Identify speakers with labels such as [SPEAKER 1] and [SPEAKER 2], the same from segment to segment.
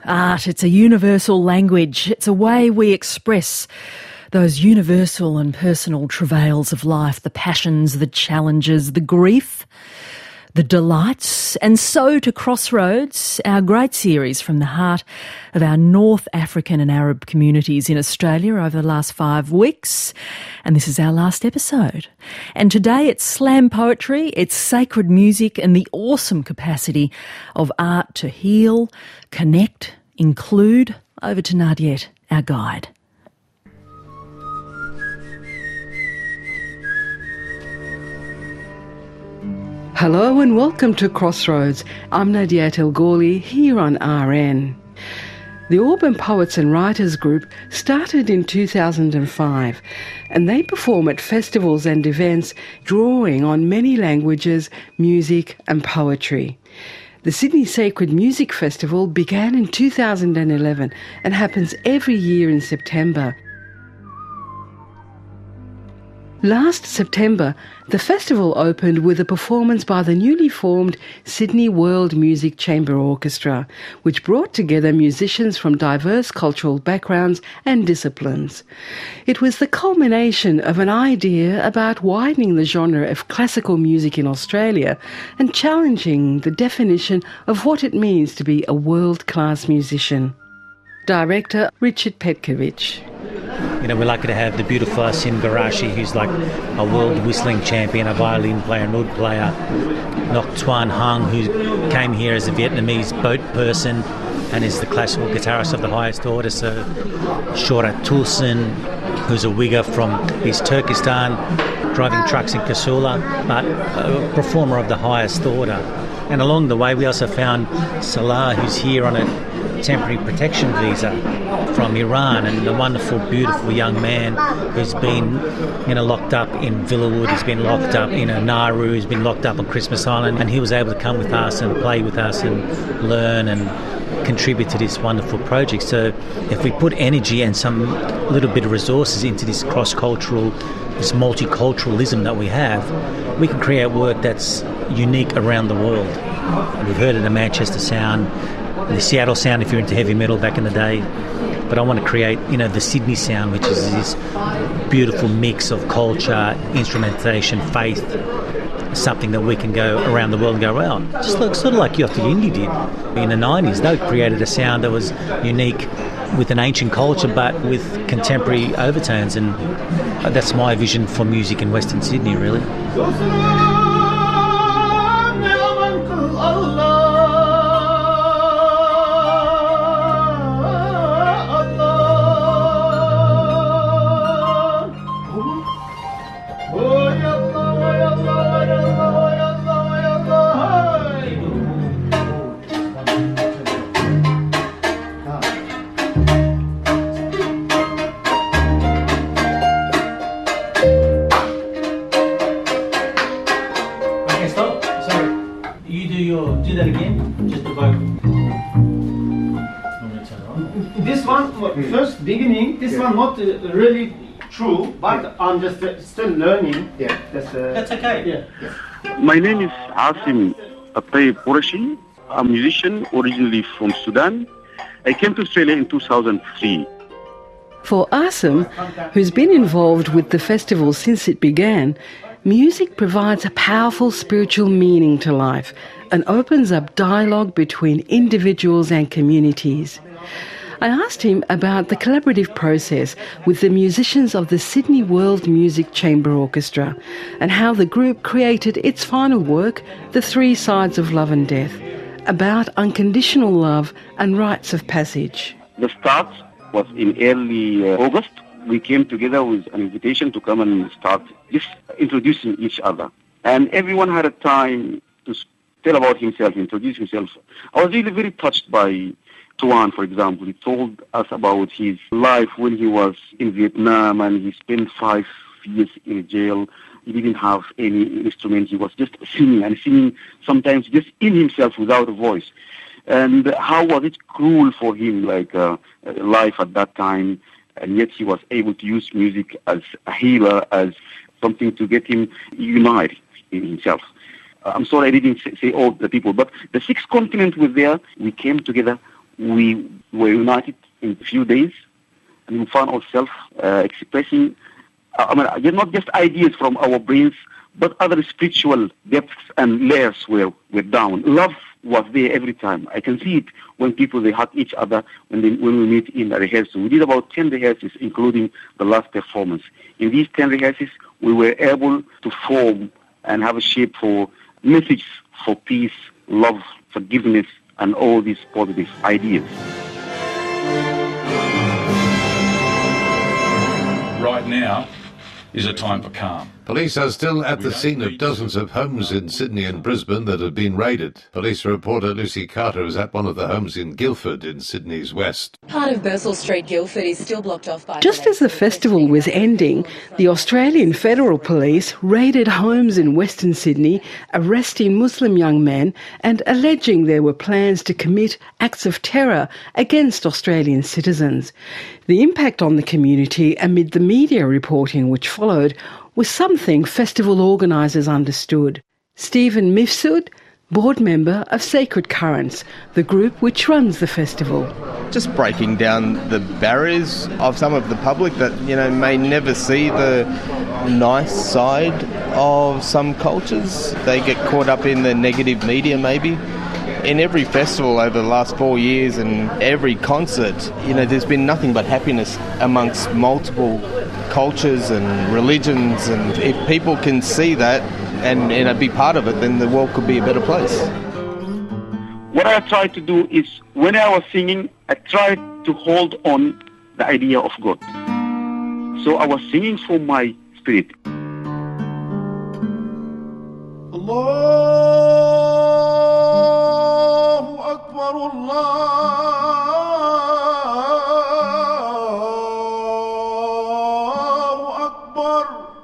[SPEAKER 1] Art, it's a universal language. It's a way we express those universal and personal travails of life, the passions, the challenges, the grief, the delights. And so to Crossroads, our great series from the heart of our North African and Arab communities in Australia over the last 5 weeks. And this is our last episode. And today it's slam poetry, it's sacred music and the awesome capacity of art to heal, connect, include. Over to Nadiette, our guide.
[SPEAKER 2] Hello and welcome to Crossroads. I'm Nadiette El Ghorli here on RN. The Auburn Poets and Writers Group started in 2005 and they perform at festivals and events drawing on many languages, music and poetry. The Sydney Sacred Music Festival began in 2011 and happens every year in September. Last September, the festival opened with a performance by the newly formed Sydney World Music Chamber Orchestra, which brought together musicians from diverse cultural backgrounds and disciplines. It was the culmination of an idea about widening the genre of classical music in Australia and challenging the definition of what it means to be a world-class musician. Director Richard Petkovich.
[SPEAKER 3] You know, we're lucky to have the beautiful Asim Garashi, who's like a world whistling champion, a violin player, an oud player. Ngoc Tuan Hang, who came here as a Vietnamese boat person and is the classical guitarist of the highest order. So Shora Tulsin, who's a Uyghur from East Turkestan, driving trucks in Kasula, but a performer of the highest order. And along the way, we also found Salah, who's here on a temporary protection visa from Iran, and a wonderful, beautiful young man who's been, locked up in Villawood. He's been locked up in Nauru. He's been locked up on Christmas Island, and he was able to come with us and play with us and learn and contribute to this wonderful project. So if we put energy and some little bit of resources into this cross-cultural, this multiculturalism that we have, we can create work that's unique around the world. We've heard of the Manchester sound, the Seattle sound if you're into heavy metal back in the day, but I want to create, the Sydney sound, which is this beautiful mix of culture, instrumentation, faith, something that we can go around the world and go, well, just sort of like Yothu Yindi did in the 90s. They created a sound that was unique with an ancient culture but with contemporary overtones, and that's my vision for music in Western Sydney, really. Do that again, just the vocal.
[SPEAKER 4] This one, first beginning, this one not really true, but I'm just still learning.
[SPEAKER 5] Yeah.
[SPEAKER 4] That's okay. Yeah.
[SPEAKER 5] My name is Asim Atayib Qurashi. I'm a musician originally from Sudan. I came to Australia in 2003.
[SPEAKER 2] For Asim, who's been involved with the festival since it began, music provides a powerful spiritual meaning to life and opens up dialogue between individuals and communities. I asked him about the collaborative process with the musicians of the Sydney World Music Chamber Orchestra and how the group created its final work, The Three Sides of Love and Death, about unconditional love and rites of passage.
[SPEAKER 5] The start was in early August. We came together with an invitation to come and start just introducing each other. And everyone had a time to tell about himself, introduce himself. I was really very touched by Tuan, for example. He told us about his life when he was in Vietnam and he spent 5 years in jail. He didn't have any instrument. He was just singing and singing sometimes just in himself without a voice. And how was it cruel for him, life at that time. And yet he was able to use music as a healer, as something to get him united in himself. I'm sorry I didn't say all the people, but the 6 continents were there. We came together we were united in a few days, and we found ourselves expressing, not just ideas from our brains, but other spiritual depths and layers were down. Love was there every time. I can see it when people, they hug each other when we meet in a rehearsal. We did about 10 rehearsals, including the last performance. In these 10 rehearsals, we were able to form and have a shape for message for peace, love, forgiveness, and all these positive ideas.
[SPEAKER 6] Right now is a time for calm.
[SPEAKER 7] Police are still at the scene of dozens of homes in Sydney and Brisbane that have been raided. Police reporter Lucy Carter is at one of the homes in Guildford in Sydney's west.
[SPEAKER 8] Part of Bursell Street, Guildford, is still blocked off by...
[SPEAKER 2] Just as the festival was ending, the Australian Federal Police raided homes in Western Sydney, arresting Muslim young men and alleging there were plans to commit acts of terror against Australian citizens. The impact on the community amid the media reporting which followed was something festival organisers understood. Stephen Mifsud, board member of Sacred Currents, the group which runs the festival.
[SPEAKER 9] Just breaking down the barriers of some of the public that, may never see the nice side of some cultures. They get caught up in the negative media maybe. In every festival over the last 4 years and every concert, there's been nothing but happiness amongst multiple cultures and religions, and if people can see that and be part of it, then the world could be a better place.
[SPEAKER 5] What I tried to do is, when I was singing, I tried to hold on the idea of God. So I was singing for my spirit.
[SPEAKER 10] Allahu Akbar, Allahu Akbar.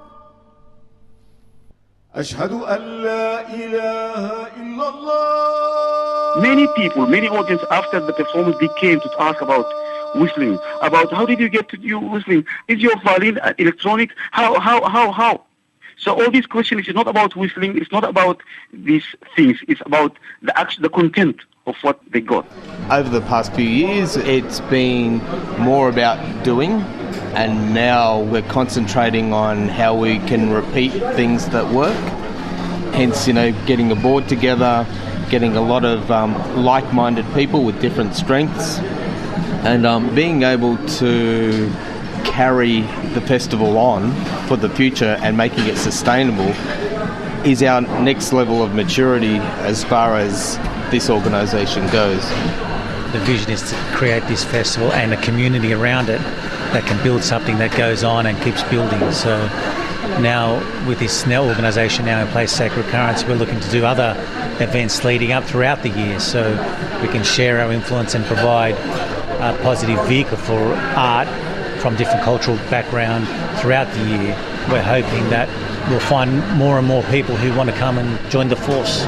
[SPEAKER 10] Ashhadu an la ilaha illallah.
[SPEAKER 5] Many people, many audience after the performance, they came to ask about whistling, about how did you get to do whistling? Is your violin electronic? How? So all these questions is not about whistling, it's not about these things, it's about the content of what they got.
[SPEAKER 9] Over the past few years, it's been more about doing, and now we're concentrating on how we can repeat things that work. Hence, getting a board together, getting a lot of like-minded people with different strengths, and being able to carry the festival on for the future and making it sustainable is our next level of maturity as far as this organisation goes.
[SPEAKER 3] The vision is to create this festival and a community around it that can build something that goes on and keeps building. So now with this organisation now in place, Sacred Currents, we're looking to do other events leading up throughout the year so we can share our influence and provide a positive vehicle for art from different cultural background throughout the year. We're hoping that we'll find more and more people who want to come and join the force.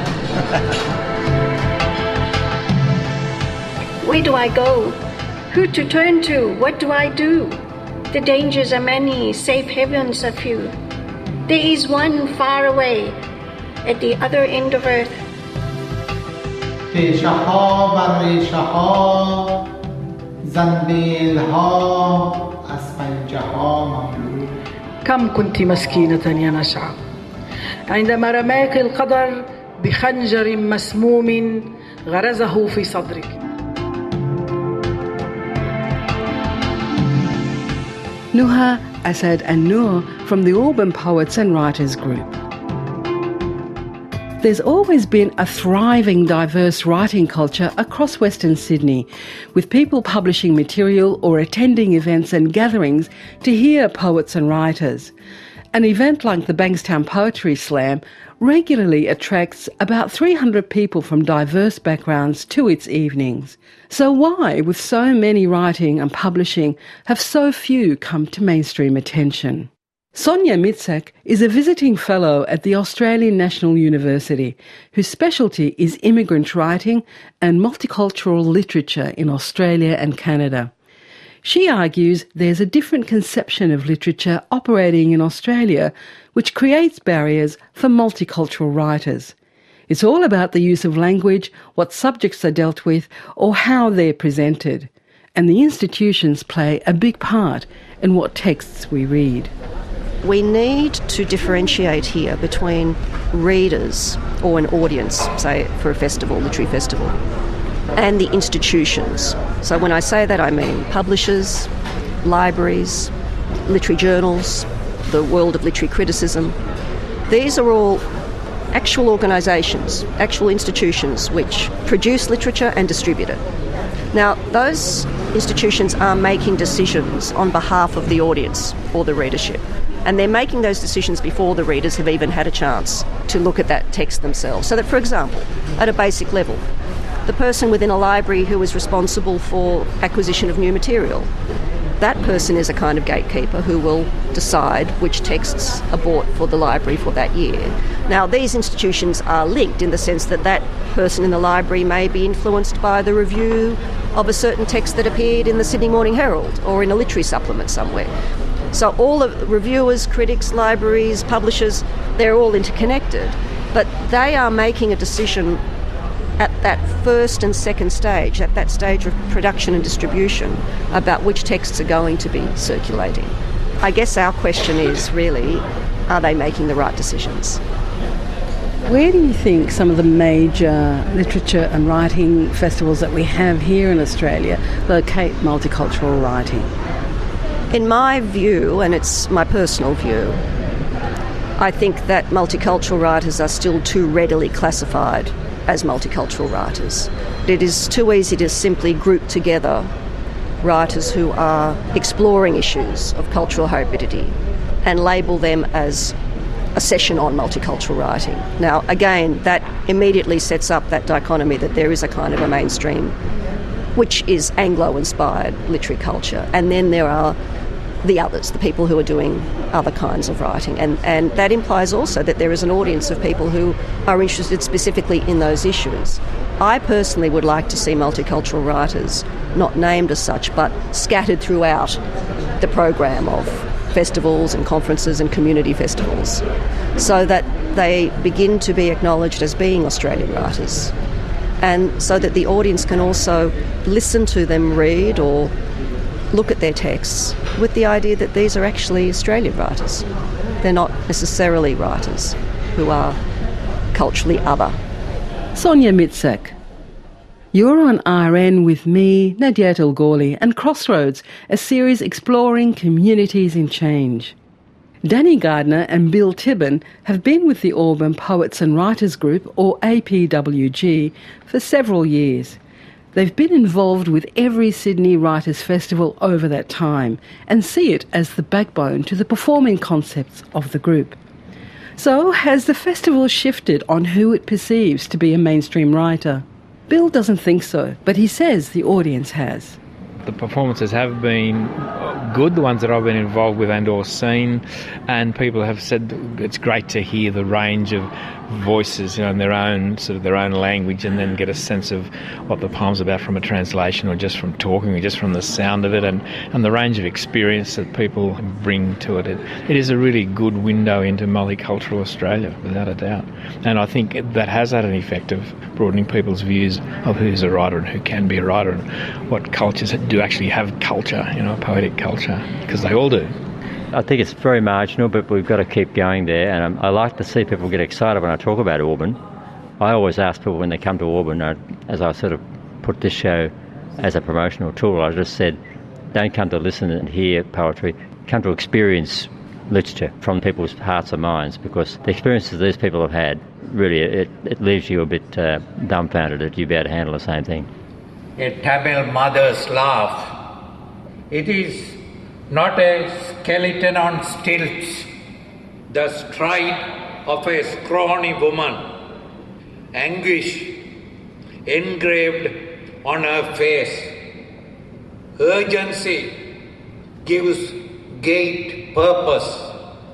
[SPEAKER 11] Where do I go? Who to turn to? What do I do? The dangers are many, safe havens are few. There is one far away at the other end of earth.
[SPEAKER 12] كم كنت مسكينة يا نشعة عندما رماك القدر بخنجر مسموم غرزه في صدرك.
[SPEAKER 2] Nuha, Asad and Noor from the Auburn Poets and Writers Group. There's always been a thriving, diverse writing culture across Western Sydney, with people publishing material or attending events and gatherings to hear poets and writers. An event like the Bankstown Poetry Slam regularly attracts about 300 people from diverse backgrounds to its evenings. So why, with so many writing and publishing, have so few come to mainstream attention? Sonia Mitsak is a visiting fellow at the Australian National University, whose specialty is immigrant writing and multicultural literature in Australia and Canada. She argues there's a different conception of literature operating in Australia, which creates barriers for multicultural writers. It's all about the use of language, what subjects are dealt with, or how they're presented. And the institutions play a big part in what texts we read.
[SPEAKER 13] We need to differentiate here between readers or an audience, say for a festival, literary festival, and the institutions. So when I say that, I mean publishers, libraries, literary journals, the world of literary criticism. These are all actual organisations, actual institutions which produce literature and distribute it. Now, those institutions are making decisions on behalf of the audience or the readership. And they're making those decisions before the readers have even had a chance to look at that text themselves. So that, for example, at a basic level, the person within a library who is responsible for acquisition of new material, that person is a kind of gatekeeper who will decide which texts are bought for the library for that year. Now, these institutions are linked in the sense that that person in the library may be influenced by the review of a certain text that appeared in the Sydney Morning Herald or in a literary supplement somewhere. So all of the reviewers, critics, libraries, publishers, they're all interconnected, but they are making a decision at that first and second stage, at that stage of production and distribution, about which texts are going to be circulating. I guess our question is really, are they making the right decisions?
[SPEAKER 2] Where do you think some of the major literature and writing festivals that we have here in Australia locate multicultural writing?
[SPEAKER 13] In my view, and it's my personal view, I think that multicultural writers are still too readily classified as multicultural writers. It is too easy to simply group together writers who are exploring issues of cultural hybridity and label them as a session on multicultural writing. Now, again, that immediately sets up that dichotomy that there is a kind of a mainstream which is Anglo-inspired literary culture, and then there are the others, the people who are doing other kinds of writing. And that implies also that there is an audience of people who are interested specifically in those issues. I personally would like to see multicultural writers not named as such, but scattered throughout the program of festivals and conferences and community festivals, so that they begin to be acknowledged as being Australian writers, and so that the audience can also listen to them read or look at their texts with the idea that these are actually Australian writers. They're not necessarily writers who are culturally other.
[SPEAKER 2] Sonia Mitsak. You're on RN with me, Nadiat El-Ghorli, and Crossroads, a series exploring communities in change. Danny Gardner and Bill Tibbin have been with the Auburn Poets and Writers Group, or APWG, for several years. They've been involved with every Sydney Writers' Festival over that time and see it as the backbone to the performing concepts of the group. So, has the festival shifted on who it perceives to be a mainstream writer? Bill doesn't think so, but he says the audience has.
[SPEAKER 14] The performances have been good, the ones that I've been involved with and or seen, and people have said it's great to hear the range of voices, in their own language, and then get a sense of what the poem's about from a translation or just from talking or just from the sound of it, and the range of experience that people bring to it. It is a really good window into multicultural Australia, without a doubt. And I think that has had an effect of broadening people's views of who's a writer and who can be a writer and what cultures do actually have culture, poetic culture, because they all do.
[SPEAKER 15] I think it's very marginal, but we've got to keep going there. And I like to see people get excited when I talk about Auburn. I always ask people when they come to Auburn, as I sort of put this show as a promotional tool, I just said, don't come to listen and hear poetry, come to experience literature from people's hearts and minds, because the experiences these people have had, really, it leaves you a bit dumbfounded that you'd be able to handle the same thing.
[SPEAKER 16] A Tamil mother's laugh. It is not a skeleton on stilts, the stride of a scrawny woman, anguish engraved on her face. Urgency gives gait purpose.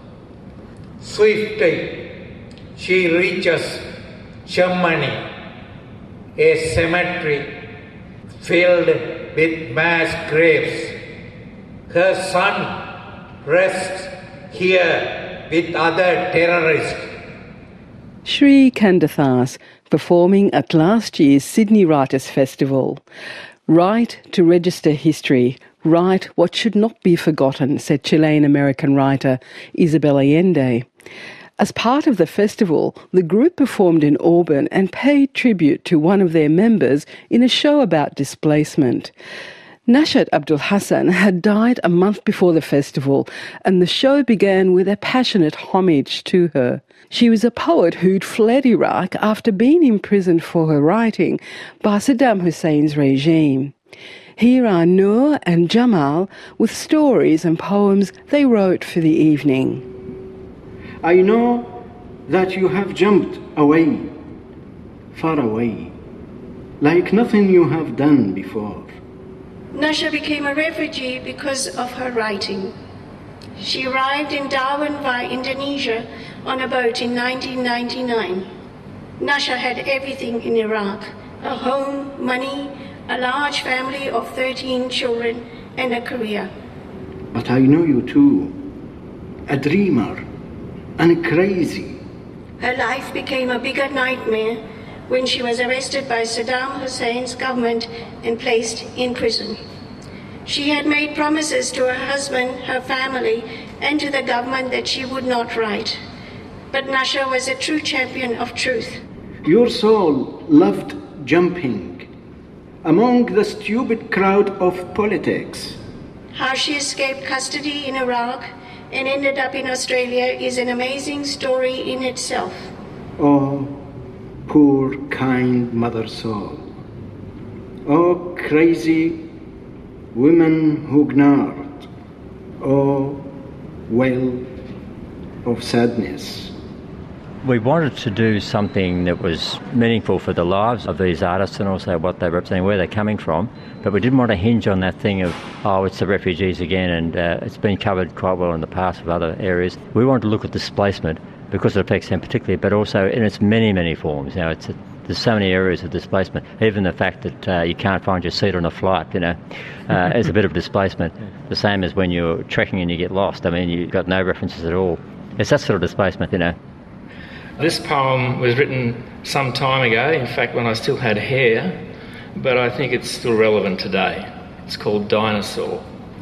[SPEAKER 16] Swiftly she reaches Chamonix, a cemetery filled with mass graves. Her son rests here with other terrorists.
[SPEAKER 2] Sri Kandathas, performing at last year's Sydney Writers' Festival. Write to register history. Write what should not be forgotten, said Chilean-American writer Isabel Allende. As part of the festival, the group performed in Auburn and paid tribute to one of their members in a show about displacement. Nashat Abdul Hassan had died a month before the festival, and the show began with a passionate homage to her. She was a poet who'd fled Iraq after being imprisoned for her writing by Saddam Hussein's regime. Here are Noor and Jamal with stories and poems they wrote for the evening.
[SPEAKER 17] I know that you have jumped away, far away, like nothing you have done before.
[SPEAKER 11] Nasha became a refugee because of her writing. She arrived in Darwin via Indonesia on a boat in 1999. Nasha had everything in Iraq: a home, money, a large family of 13 children, and a career.
[SPEAKER 17] But I know you too, a dreamer and crazy.
[SPEAKER 11] Her life became a bigger nightmare when she was arrested by Saddam Hussein's government and placed in prison. She had made promises to her husband, her family, and to the government that she would not write. But Nasha was a true champion of truth.
[SPEAKER 17] Your soul loved jumping among the stupid crowd of politics.
[SPEAKER 11] How she escaped custody in Iraq and ended up in Australia is an amazing story in itself.
[SPEAKER 17] Oh, poor kind mother soul. Oh, crazy women who ignored. Oh, well of sadness.
[SPEAKER 15] We wanted to do something that was meaningful for the lives of these artists and also what they represent, where they're coming from, but we didn't want to hinge on that thing of, oh, it's the refugees again, and it's been covered quite well in the past with other areas. We wanted to look at displacement because it affects them particularly, but also in its many, many forms. You know, there's so many areas of displacement. Even the fact that you can't find your seat on a flight, you know, is a bit of displacement. The same as when you're trekking and you get lost. I mean, you've got no references at all. It's that sort of displacement, you know.
[SPEAKER 14] This poem was written some time ago, in fact when I still had hair, but I think it's still relevant today. It's called Dinosaur.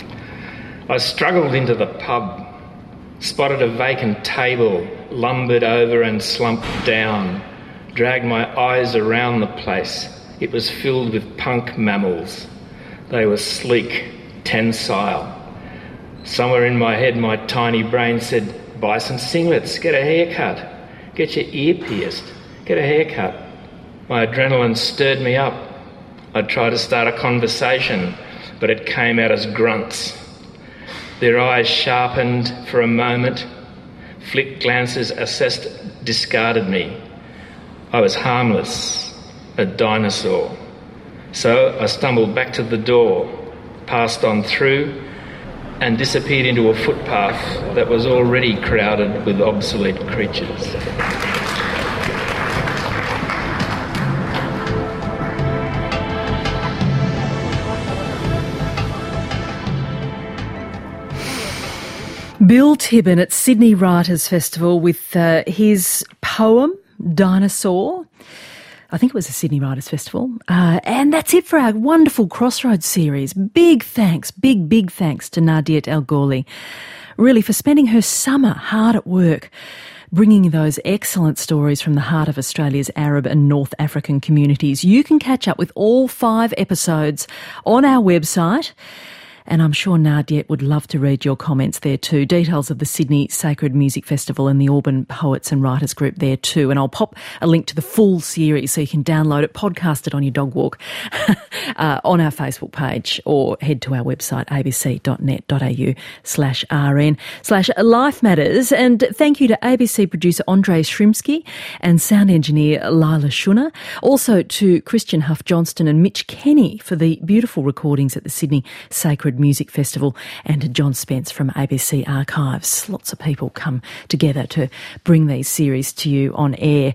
[SPEAKER 14] I struggled into the pub, spotted a vacant table, lumbered over and slumped down, dragged my eyes around the place. It was filled with punk mammals. They were sleek, tensile. Somewhere in my head, my tiny brain said, buy some singlets, get a haircut. Get your ear pierced, get a haircut. My adrenaline stirred me up. I tried to start a conversation, but it came out as grunts. Their eyes sharpened for a moment, flicked glances assessed, discarded me. I was harmless, a dinosaur. So I stumbled back to the door, passed on through, and disappeared into a footpath that was already crowded with obsolete creatures.
[SPEAKER 1] Bill Tibbin at Sydney Writers' Festival with his poem, Dinosaur. I think it was the Sydney Writers' Festival. And that's it for our wonderful Crossroads series. Big thanks to Nadiet El Ghorli, really, for spending her summer hard at work, bringing those excellent stories from the heart of Australia's Arab and North African communities. You can catch up with all 5 episodes on our website. And I'm sure Nadiet would love to read your comments there too. Details of the Sydney Sacred Music Festival and the Auburn Poets and Writers Group there too. And I'll pop a link to the full series so you can download it, podcast it on your dog walk on our Facebook page, or head to our website abc.net.au/rn/Life Matters. And thank you to ABC producer Andre Shrimsky and sound engineer Lila Shunner. Also to Christian Huff Johnston and Mitch Kenny for the beautiful recordings at the Sydney Sacred Music Festival, and to John Spence from ABC Archives. Lots of people come together to bring these series to you on air.